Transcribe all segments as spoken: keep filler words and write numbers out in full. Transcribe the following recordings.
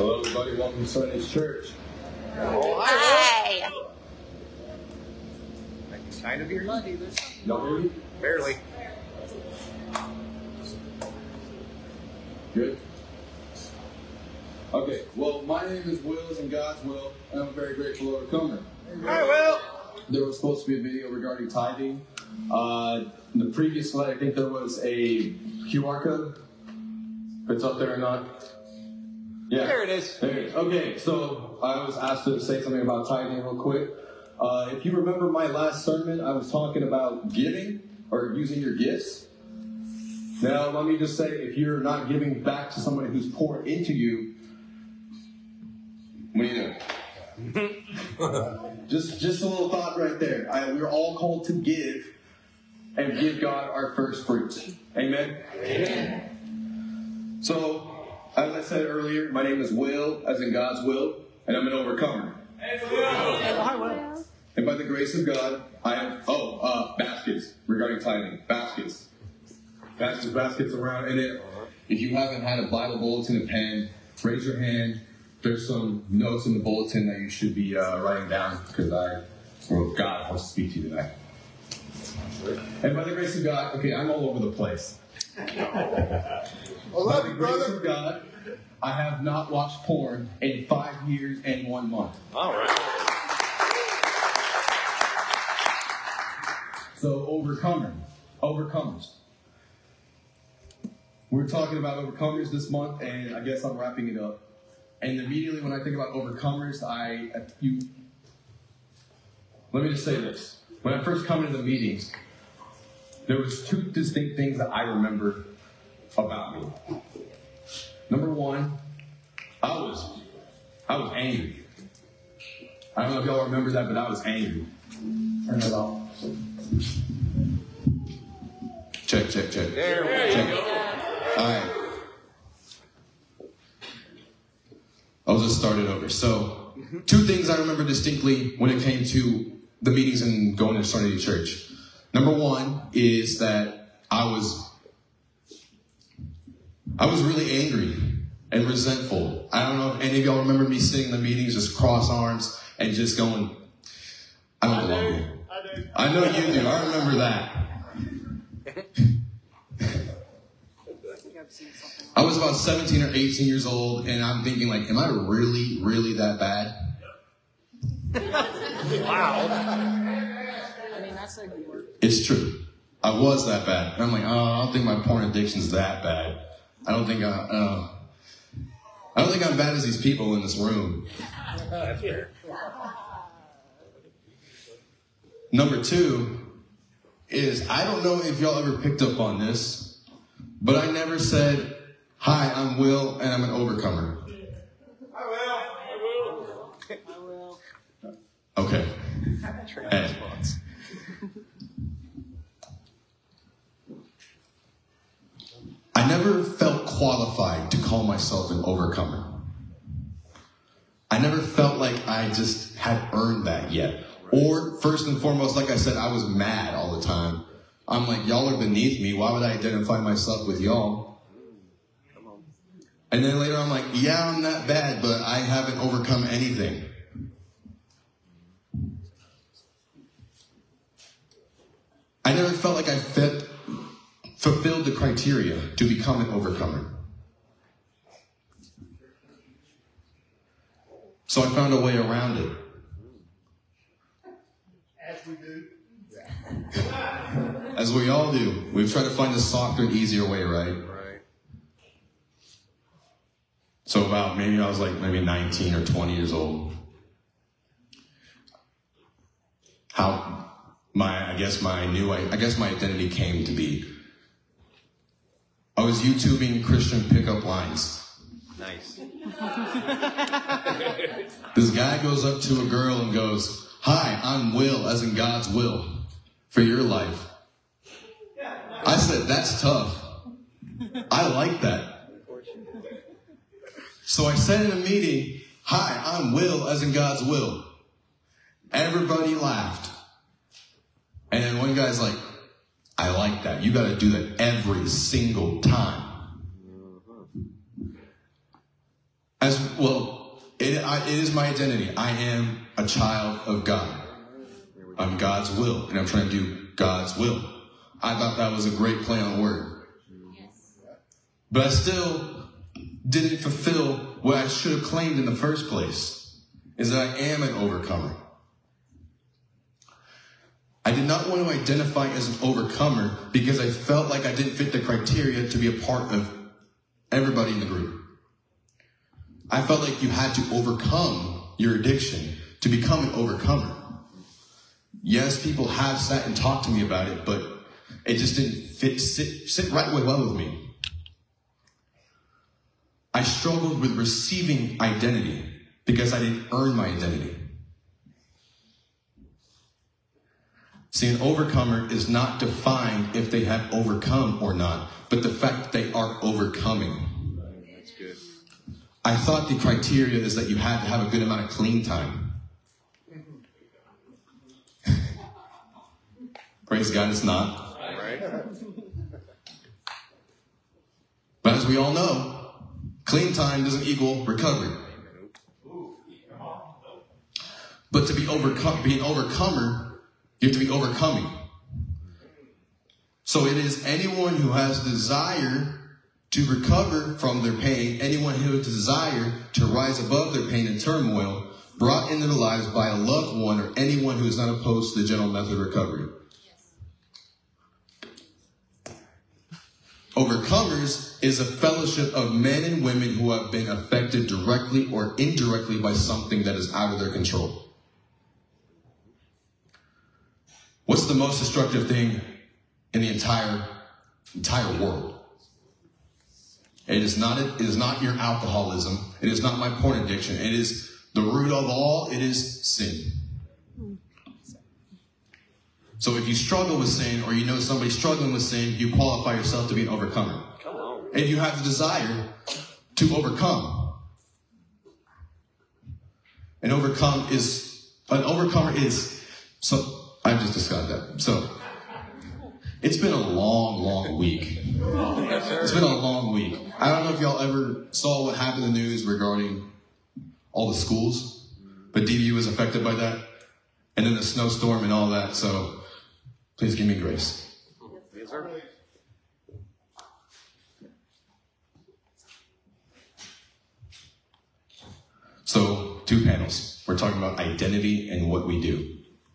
Hello, everybody. Welcome to Sunday's Church. Oh, hi. I can kind of hear you. Y'all hear me? Barely. Good? Okay, well, my name is Will, as in God's will, and I'm a very grateful overcomer. Hi, Will. There was supposed to be a video regarding tithing. Uh, in the previous slide, I think there was a Q R code. If it's up there or not. Yeah. There it is. There it is. Okay, so I was asked to say something about tithing real quick. Uh, if you remember my last sermon, I was talking about giving or using your gifts. Now, let me just say, if you're not giving back to somebody who's poured into you, what are you doing? just, just a little thought right there. I, we're all called to give and give God our first fruits. Amen? Amen. So, as I said earlier, my name is Will, as in God's will, and I'm an overcomer. Hey, Will. And by the grace of God, I have, oh, uh, baskets, regarding tithing. Baskets. Baskets, baskets around. And it, if you haven't had a Bible bulletin and pen, raise your hand. There's some notes in the bulletin that you should be uh, writing down, because I, well, God wants to speak to you today. And by the grace of God, okay, I'm all over the place. I love you, brother. By the grace of God, I have not watched porn in five years and one month. All right. So, overcomer, overcomers. We're talking about overcomers this month, and I guess I'm wrapping it up. And immediately when I think about overcomers, I, you, let me just say this. When I first come into the meetings, there was two distinct things that I remember about me. Number one, I was, I was angry. I don't know if y'all remember that, but I was angry. Turn that off. Check, check, check. There we check. go. All right. I'll just start it over. So, two things I remember distinctly when it came to the meetings and going to Trinity Church. Number one is that I was, I was really angry and resentful. I don't know if any of y'all remember me sitting in the meetings, just cross arms and just going, I don't belong here. I do. I know you do. I remember that. I was about seventeen or eighteen years old, and I'm thinking, like, am I really, really that bad? Wow. I mean, that's a good word. It's true. I was that bad. And I'm like, oh, I don't think my porn addiction's that bad. I don't think I, uh, I don't think I'm bad as these people in this room. That's fair. Number two is, I don't know if y'all ever picked up on this, but I never said, hi, I'm Will, and I'm an overcomer. I will. I will. Okay. Hey. I never felt qualified to call myself an overcomer. I never felt like I just had earned that yet. Or, first and foremost, like I said, I was mad all the time. I'm like, y'all are beneath me. Why would I identify myself with y'all? And then later I'm like, yeah, I'm not bad, but I haven't overcome anything. I never felt like I fit, fulfilled the criteria to become an overcomer. So I found a way around it. As we do. As we all do. We've tried to find a softer and easier way, right? Right. So about, maybe I was like maybe nineteen or twenty years old. How my, I guess my new, I guess my identity came to be. I was YouTubing Christian pickup lines. Nice. This guy goes up to a girl and goes, hi, I'm Will, as in God's will, for your life. I said, that's tough. I like that. So I said in a meeting, hi, I'm Will, as in God's will. Everybody laughed. And then one guy's like, I like that. You got to do that every single time. As well, it, I, it is my identity. I am a child of God. I'm God's will, and I'm trying to do God's will. I thought that was a great play on word. But I still didn't fulfill what I should have claimed in the first place, is that I am an overcomer. I did not want to identify as an overcomer because I felt like I didn't fit the criteria to be a part of everybody in the group. I felt like you had to overcome your addiction to become an overcomer. Yes, people have sat and talked to me about it, but it just didn't fit, sit, sit right well with me. I struggled with receiving identity because I didn't earn my identity. See, an overcomer is not defined if they have overcome or not, but the fact that they are overcoming. That's good. I thought the criteria is that you had to have a good amount of clean time. Praise God, it's not. Right? But as we all know, clean time doesn't equal recovery. But to be overcome, be an overcomer, you have to be overcoming. So it is anyone who has desire to recover from their pain, anyone who has desire to rise above their pain and turmoil, brought into their lives by a loved one or anyone who is not opposed to the general method of recovery. Overcomers is a fellowship of men and women who have been affected directly or indirectly by something that is out of their control. What's the most destructive thing in the entire entire world? It is not it is not your alcoholism. It is not my porn addiction. It is the root of all. It is sin. So if you struggle with sin, or you know somebody struggling with sin, you qualify yourself to be an overcomer. Come on. And you have the desire to overcome. An overcome is an overcomer is so. I just discussed that. So it's been a long, long week. It's been a long week. I don't know if y'all ever saw what happened in the news regarding all the schools, but D B U was affected by that, and then the snowstorm and all that. So please give me grace. Yes, sir. So two panels. We're talking about identity and what we do.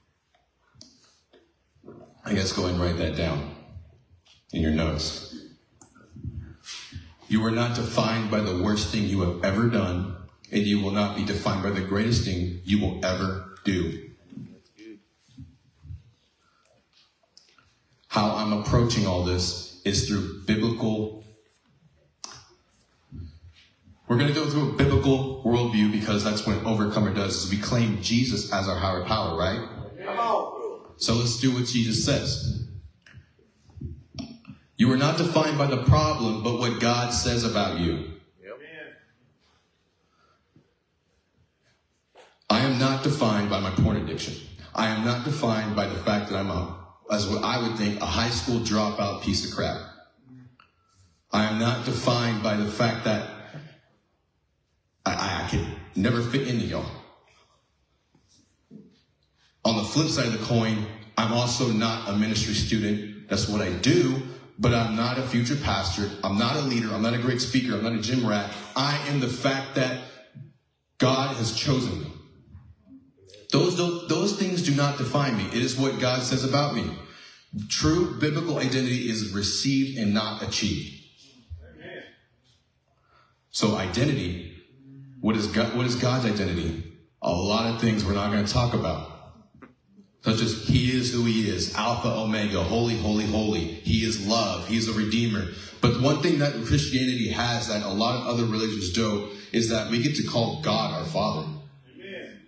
I guess go and write that down in your notes. You are not defined by the worst thing you have ever done, and you will not be defined by the greatest thing you will ever do. How I'm approaching all this is through biblical. We're going to go through a biblical worldview because that's what an overcomer does, is we claim Jesus as our higher power, right? Come on. So let's do what Jesus says. You are not defined by the problem, but what God says about you. Yep. I am not defined by my porn addiction. I am not defined by the fact that I'm a, as what I would think, a high school dropout piece of crap. I am not defined by the fact that I, I, I can never fit into y'all. On the flip side of the coin, I'm also not a ministry student. That's what I do, but I'm not a future pastor. I'm not a leader. I'm not a great speaker. I'm not a gym rat. I am the fact that God has chosen me. Those, those, those things do not define me. It is what God says about me. True biblical identity is received and not achieved. So identity, what is God, what is God's identity? A lot of things we're not going to talk about. Such as he is who he is, Alpha, Omega, holy, holy, holy. He is love. He is a redeemer. But one thing that Christianity has that a lot of other religions do is that we get to call God our Father. Amen.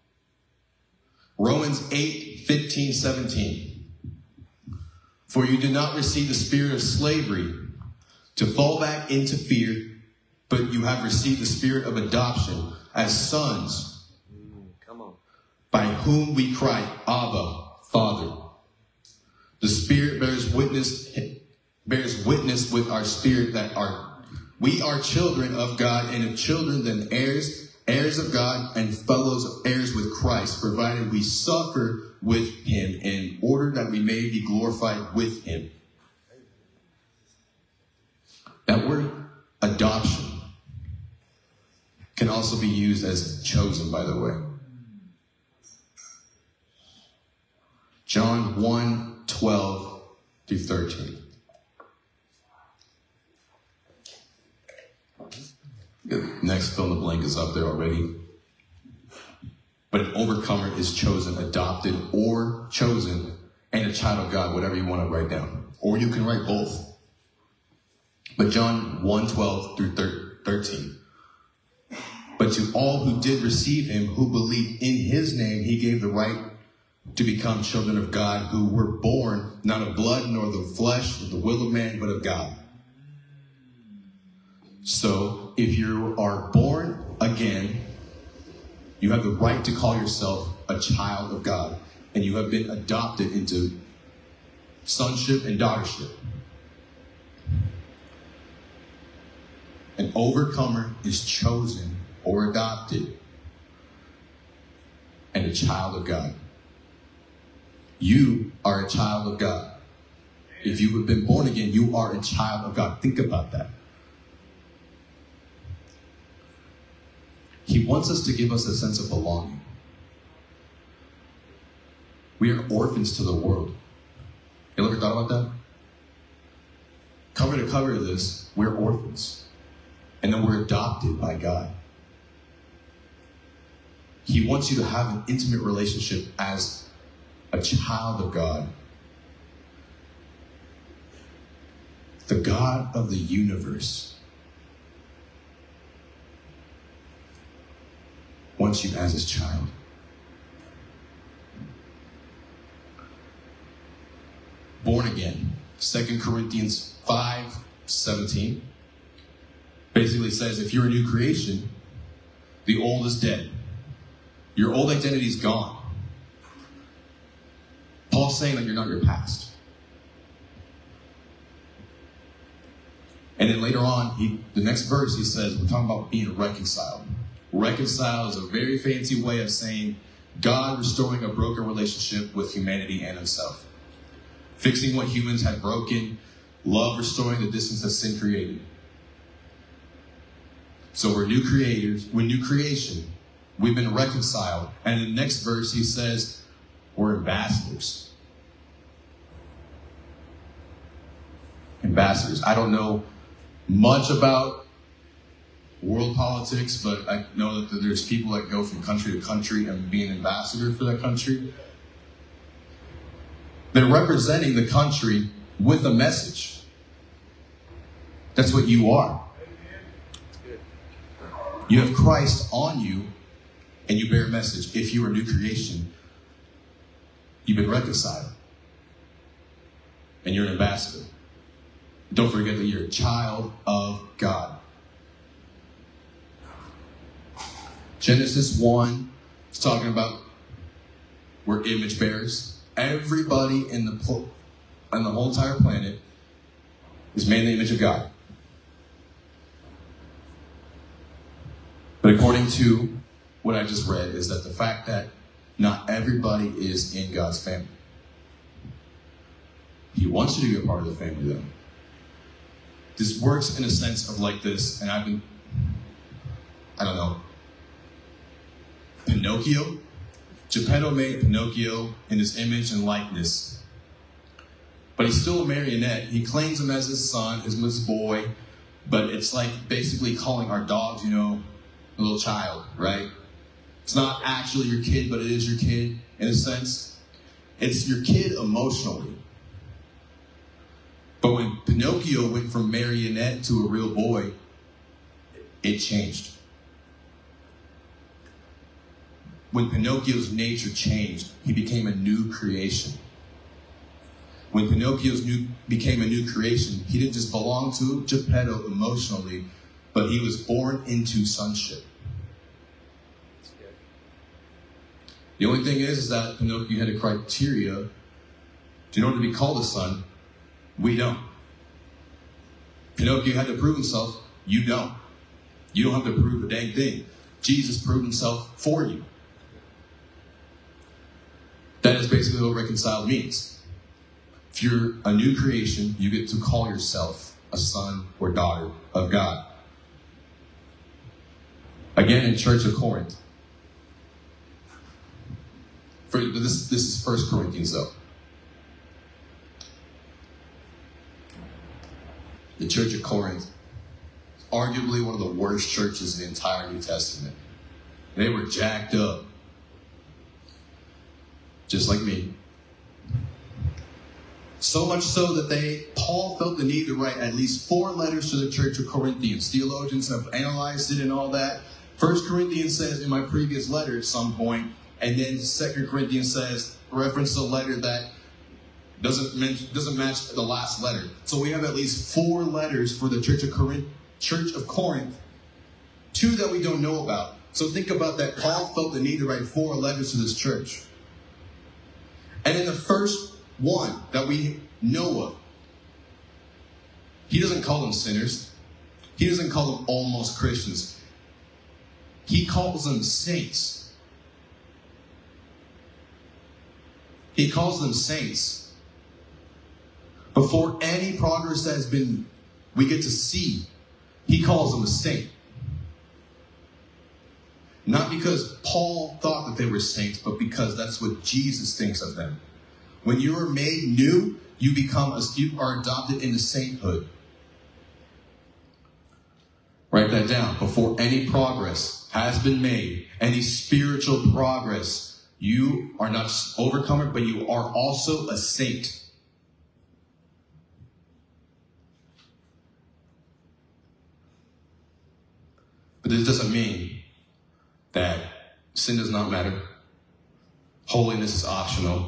Romans eight, fifteen, seventeen. For you did not receive the spirit of slavery to fall back into fear, but you have received the spirit of adoption as sons, by whom we cry, Abba, Father. The Spirit bears witness, bears witness with our spirit that our We are children of God, and if children, then heirs, heirs of God, and fellows heirs with Christ, provided we suffer with him in order that we may be glorified with him. That word adoption can also be used as chosen, by the way. John one, twelve through thirteen. Next fill in the blank is up there already. But an overcomer is chosen, adopted, or chosen, and a child of God, whatever you want to write down. Or you can write both. But John one, twelve through thirteen. But to all who did receive him, who believed in his name, he gave the right to become children of God, who were born not of blood, nor the flesh, nor the will of man, but of God. So, if you are born again, you have the right to call yourself a child of God, and you have been adopted into sonship and daughtership. An overcomer is chosen or adopted, and a child of God. You are a child of God. If you have been born again, you are a child of God. Think about that. He wants us to give us a sense of belonging. We are orphans to the world. You ever thought about that? Cover to cover of this, we're orphans. And then we're adopted by God. He wants you to have an intimate relationship as a child of God. The God of the universe wants you as his child. Born again. Second Corinthians five seventeen basically says if you're a new creation, the old is dead. Your old identity is gone. Paul's saying that you're not your past. And then later on, he, the next verse, he says, we're talking about being reconciled. Reconcile is a very fancy way of saying God restoring a broken relationship with humanity and himself. Fixing what humans had broken, love restoring the distance that sin created. So we're new creators, we're new creation. We've been reconciled. And in the next verse, he says, we're ambassadors. Ambassadors. I don't know much about world politics, but I know that there's people that go from country to country and be an ambassador for that country. They're representing the country with a message. That's what you are. You have Christ on you, and you bear a message. If you are a new creation, you've been reconciled. And you're an ambassador. Don't forget that you're a child of God. Genesis one is talking about we're image bearers. Everybody in the pl- on the whole entire planet is made in the image of God. But according to what I just read is that the fact that not everybody is in God's family. He wants you to be a part of the family, though. This works in a sense of like this, and I've been, I don't know, Pinocchio? Geppetto made Pinocchio in his image and likeness. But he's still a marionette. He claims him as his son, as his boy, but it's like basically calling our dogs, you know, a little child, right? It's not actually your kid, but it is your kid in a sense. It's your kid emotionally. But when Pinocchio went from marionette to a real boy, it changed. When Pinocchio's nature changed, he became a new creation. When Pinocchio's new became a new creation, he didn't just belong to Geppetto emotionally, but he was born into sonship. The only thing is, is that Pinocchio had a criteria in order to be called a son. We don't. Pinocchio had to prove himself You don't. You don't have to prove a dang thing. Jesus proved himself for you. That is basically what reconciled means. If you're a new creation, you get to call yourself a son or daughter of God. Again, in Church of Corinth. For this, this is First Corinthians, though. The Church of Corinth, arguably one of the worst churches in the entire New Testament. They were jacked up. Just like me. So much so that they, Paul felt the need to write at least four letters to the Church of Corinthians. Theologians have analyzed it and all that. First Corinthians says in my previous letter at some point, and then Second Corinthians says, reference a letter that doesn't mention, doesn't match the last letter. So we have at least four letters for the Church of Corinth, Church of Corinth, two that we don't know about. So think about that. Paul felt the need to write four letters to this church. And in the first one that we know of, he doesn't call them sinners. He doesn't call them almost Christians. He calls them saints. He calls them saints. Before any progress that has been, we get to see, he calls them a saint. Not because Paul thought that they were saints, but because that's what Jesus thinks of them. When you are made new, you become a, you are adopted into sainthood. Write that down. Before any progress has been made, any spiritual progress, you are not just overcomer, but you are also a saint. But this doesn't mean that sin does not matter. Holiness is optional.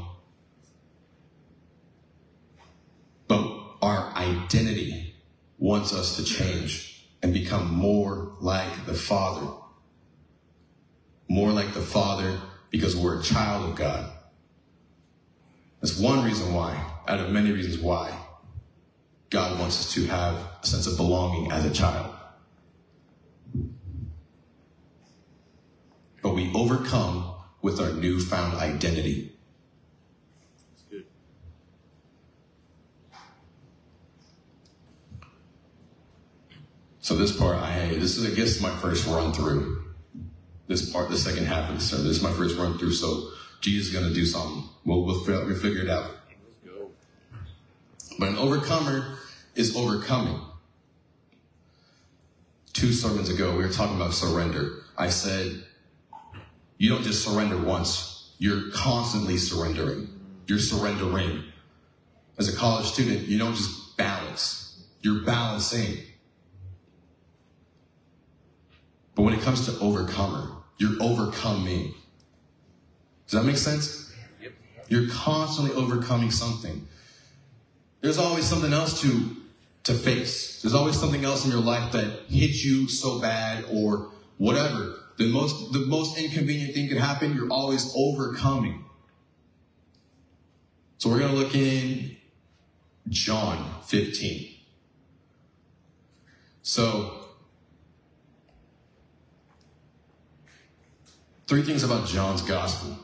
But our identity wants us to change and become more like the Father. More like the Father because we're a child of God. That's one reason why, out of many reasons why, God wants us to have a sense of belonging as a child. But we overcome with our newfound identity. That's good. So this part, I this is I guess my first run through. This part, the second half of the sermon. This is my first run through. So Jesus is going to do something. We'll we'll, we'll figure it out. Let's go. But an overcomer is overcoming. Two sermons ago, we were talking about surrender. I said, you don't just surrender once. You're constantly surrendering. You're surrendering. As a college student, you don't just balance. You're balancing. But when it comes to overcomer, you're overcoming. Does that make sense? Yep. You're constantly overcoming something. There's always something else to, to face. There's always something else in your life that hits you so bad or whatever. The most, the most inconvenient thing could happen, you're always overcoming. So we're going to look in John fifteen. So, three things about John's gospel.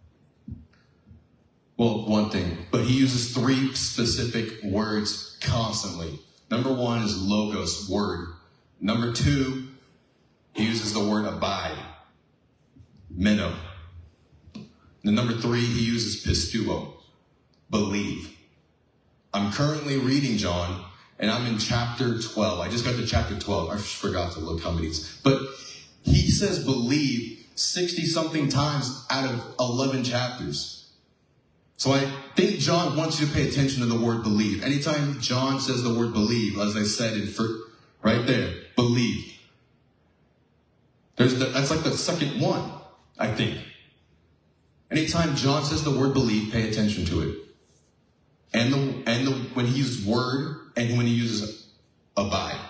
Well, one thing, but he uses three specific words constantly. Number one is logos, word. Number two, he uses the word abide, meno. And number three, he uses pistuo, believe. I'm currently reading John, and I'm in chapter twelve. I just got to chapter twelve. I forgot to look how many. But he says believe sixty-something times out of eleven chapters. So I think John wants you to pay attention to the word believe. Anytime John says the word believe, as I said in first, right there, believe. There's the, that's like the second one, I think. Anytime John says the word believe, pay attention to it. And the and the when he uses word and when he uses abide.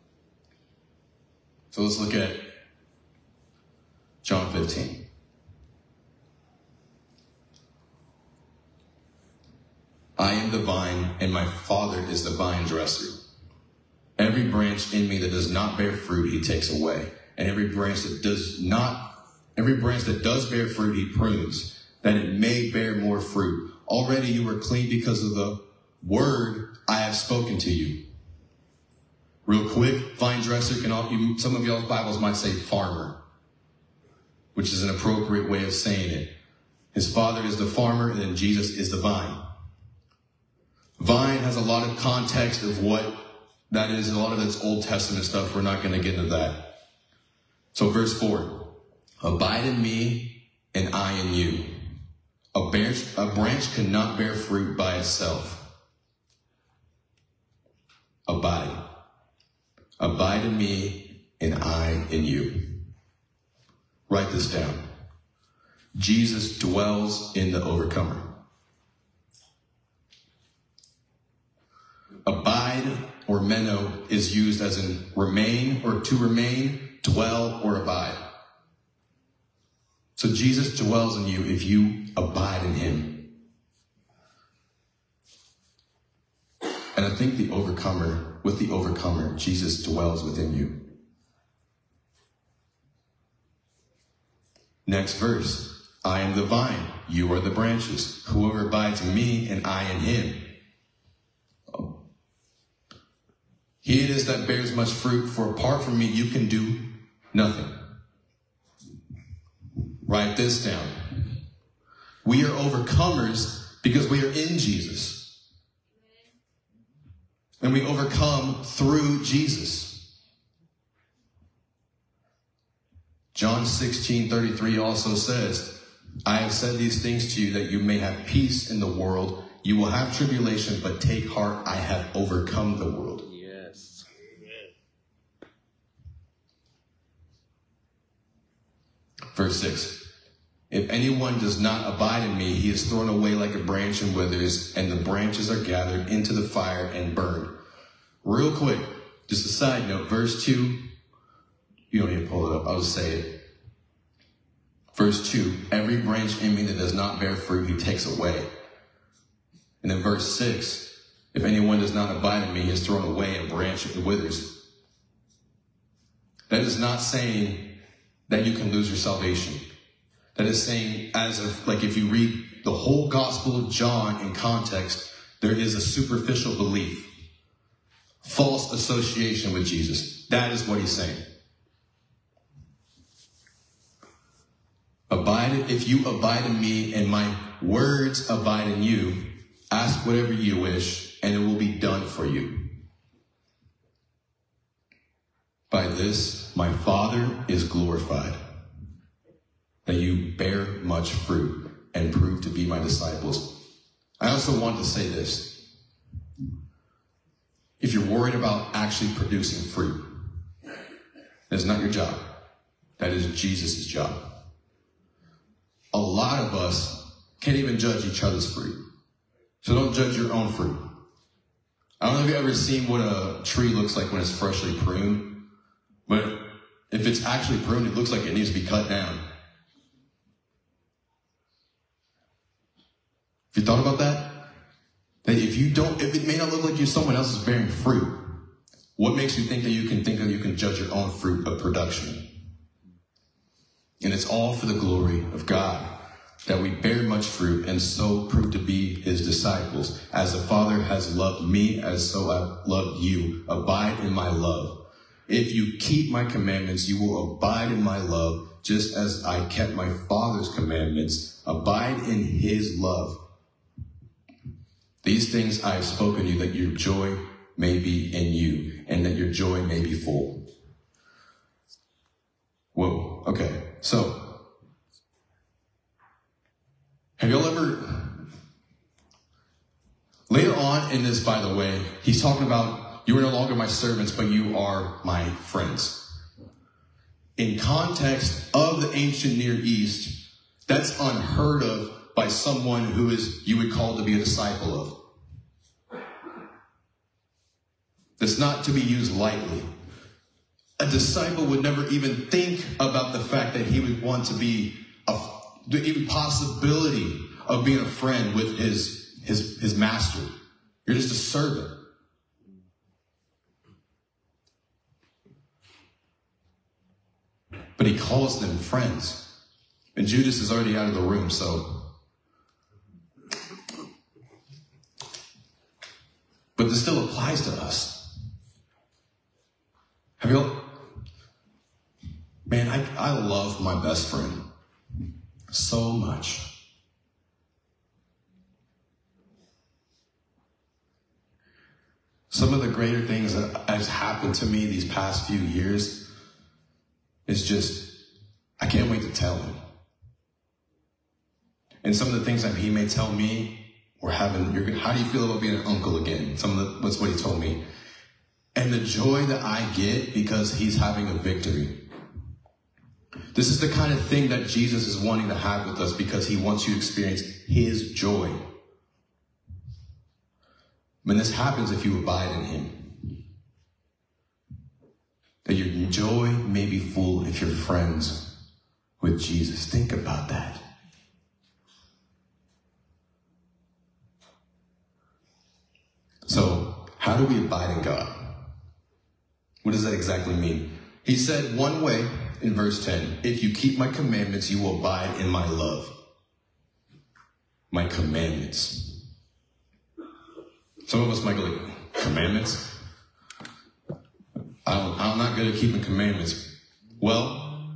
So let's look at John fifteen. I am the vine, and my Father is the vine dresser. Every every branch in me that does not bear fruit, he takes away. And every branch that does not, every branch that does bear fruit, he prunes, that it may bear more fruit. Already you are clean because of the word I have spoken to you. Real quick, vine dresser can all, you, some of y'all's Bibles might say farmer, which is an appropriate way of saying it. His father is the farmer, and then Jesus is the vine. Vine has a lot of context of what that is. A lot of it's Old Testament stuff. We're not going to get into that. So verse four, abide in me and I in you. A branch, a branch cannot bear fruit by itself. Abide. Abide in me and I in you. Write this down. Jesus dwells in the overcomer. Abide or meno is used as in remain or to remain, dwell or abide. So Jesus dwells in you if you abide in him. And I think the overcomer, with the overcomer, Jesus dwells within you. Next verse. I am the vine, you are the branches. Whoever abides in me and I in him. He it is that bears much fruit, for apart from me you can do nothing. Write this down. We are overcomers because we are in Jesus. And we overcome through Jesus. John sixteen thirty-three also says, I have said these things to you that you may have peace in the world. You will have tribulation, but take heart, I have overcome the world. Yes. Verse six. If anyone does not abide in me, he is thrown away like a branch and withers, and the branches are gathered into the fire and burned. Real quick, just a side note, verse two. You don't need to pull it up. I'll just say it. Verse two, every branch in me that does not bear fruit, he takes away. And then verse six, if anyone does not abide in me, he is thrown away and branch and withers. That is not saying that you can lose your salvation. That is saying, as if, like if you read the whole Gospel of John in context, there is a superficial belief, false association with Jesus. That is what he's saying. Abide, if you abide in me and my words abide in you, ask whatever you wish and it will be done for you. By this, my Father is glorified, that you bear much fruit and prove to be my disciples. I also want to say this. If you're worried about actually producing fruit, that's not your job. That is Jesus' job. A lot of us can't even judge each other's fruit. So don't judge your own fruit. I don't know if you've ever seen what a tree looks like when it's freshly pruned, but if it's actually pruned, it looks like it needs to be cut down. Have you thought about that? That if you don't, if it may not look like you, someone else is bearing fruit, what makes you think that you can think that you can judge your own fruit of production? And it's all for the glory of God, that we bear much fruit and so prove to be his disciples. As the Father has loved me, as so I loved you. Abide in my love. If you keep my commandments, you will abide in my love, just as I kept my Father's commandments. Abide in his love. These things I have spoken to you, that your joy may be in you, and that your joy may be full. Whoa, okay. So, have y'all ever, later on in this, by the way, he's talking about, you are no longer my servants, but you are my friends. In context of the ancient Near East, that's unheard of by someone who is, you would call to be a disciple of. That's not to be used lightly. A disciple would never even think about the fact that he would want to be a, the even possibility of being a friend with his, his, his master. You're just a servant. but he calls them friends. And Judas is already out of the room, so. But this still applies to us. Have you, man, I, I love my best friend so much. Some of the greater things that has happened to me these past few years is just, I can't wait to tell him. And some of the things that he may tell me, we're having, you're, how do you feel about being an uncle again? Some of the, that's what he told me. And the joy that I get because he's having a victory. This is the kind of thing that Jesus is wanting to have with us because he wants you to experience his joy. When this happens if you abide in him. That your joy may be full if you're friends with Jesus. Think about that. So, how do we abide in God? What does that exactly mean? He said one way in verse ten, if you keep my commandments, you will abide in my love. My commandments. Some of us might go like, commandments? I don't, I'm not good at keeping commandments. Well,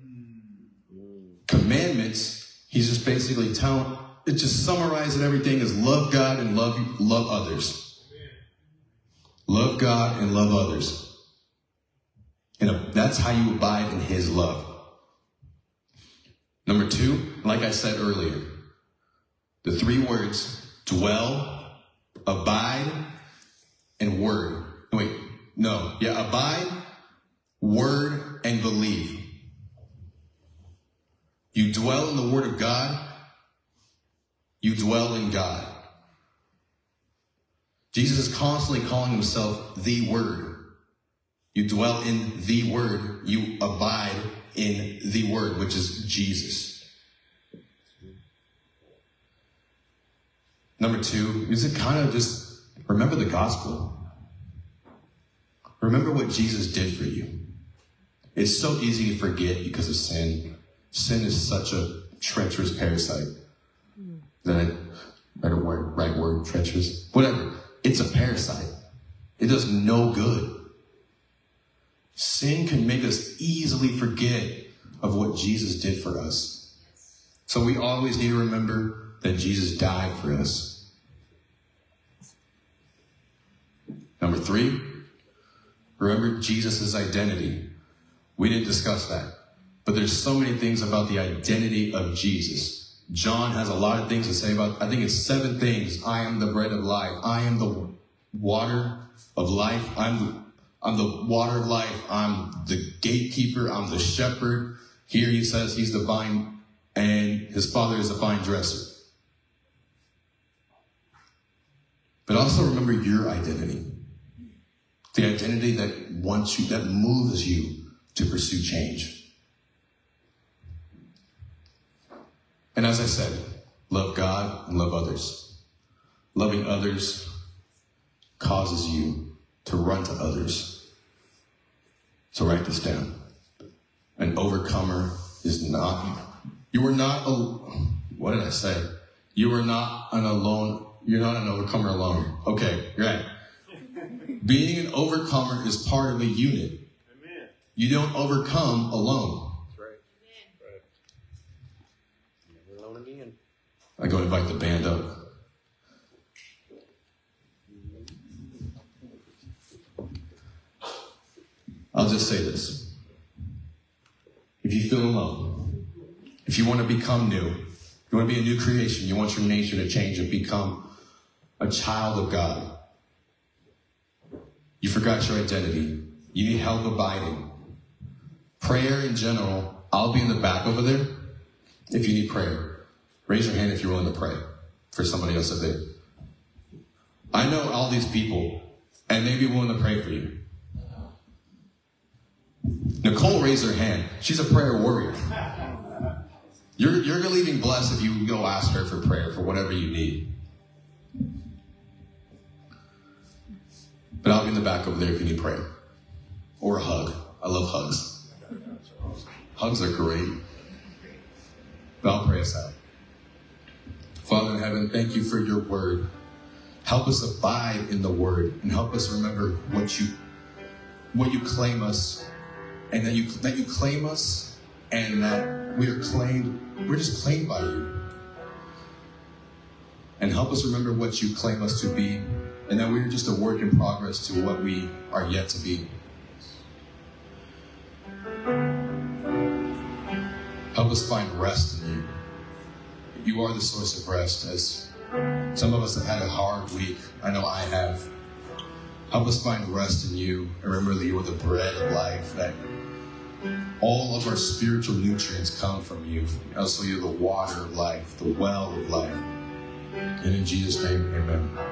commandments, he's just basically telling, it just summarizing everything as love God and love, love others. Love God and love others. And that's how you abide in his love. Number two, like I said earlier, the three words, dwell, abide, and word. Wait, no. Yeah, abide, word, and believe. You dwell in the word of God. You dwell in God. Jesus is constantly calling himself the word. You dwell in the word. You abide in the word, which is Jesus. Number two, is it kind of just remember the gospel. Remember what Jesus did for you. It's so easy to forget because of sin. Sin is such a treacherous parasite. Is that a better word, right word, treacherous? Whatever. It's a parasite. It does no good. Sin can make us easily forget of what Jesus did for us. So we always need to remember that Jesus died for us. Number three, remember Jesus' identity. We didn't discuss that. But there's so many things about the identity of Jesus. John has a lot of things to say about, I think it's seven things. I am the bread of life. I am the water of life. I'm the, I'm the water of life. I'm the gatekeeper. I'm the shepherd. Here he says he's the vine and his father is the vine dresser. But also remember your identity. The identity that wants you, that moves you to pursue change. And as I said, love God and love others. Loving others causes you to run to others. So write this down. An overcomer is not, you are not, a, what did I say? You are not an alone, you're not an overcomer alone. Okay, you're right. Being an overcomer is part of a unit. Amen. You don't overcome alone. That's right. Right. Never alone again. I go invite the band up. I'll just say this. If you feel alone, if you want to become new, you want to be a new creation, you want your nature to change and become a child of God, you forgot your identity. You need help abiding. Prayer in general, I'll be in the back over there if you need prayer. Raise your hand if you're willing to pray for somebody else up there. I know all these people, and they'd be willing to pray for you. Nicole raised her hand. She's a prayer warrior. You're, you're leaving blessed if you go ask her for prayer for whatever you need. But I'll be in the back over there if you need prayer. Or a hug. I love hugs. Hugs are great. But I'll pray us out. Father in heaven, thank you for your word. Help us abide in the word and help us remember what you what you claim us, and that you that you claim us, and that we are claimed, we're just claimed by you. And help us remember what you claim us to be, and that we're just a work in progress to what we are yet to be. Help us find rest in you. You are the source of rest, as some of us have had a hard week. I know I have. Help us find rest in you, and remember that you are the bread of life, that all of our spiritual nutrients come from you. Also, you're the water of life, the well of life. And in Jesus' name, amen.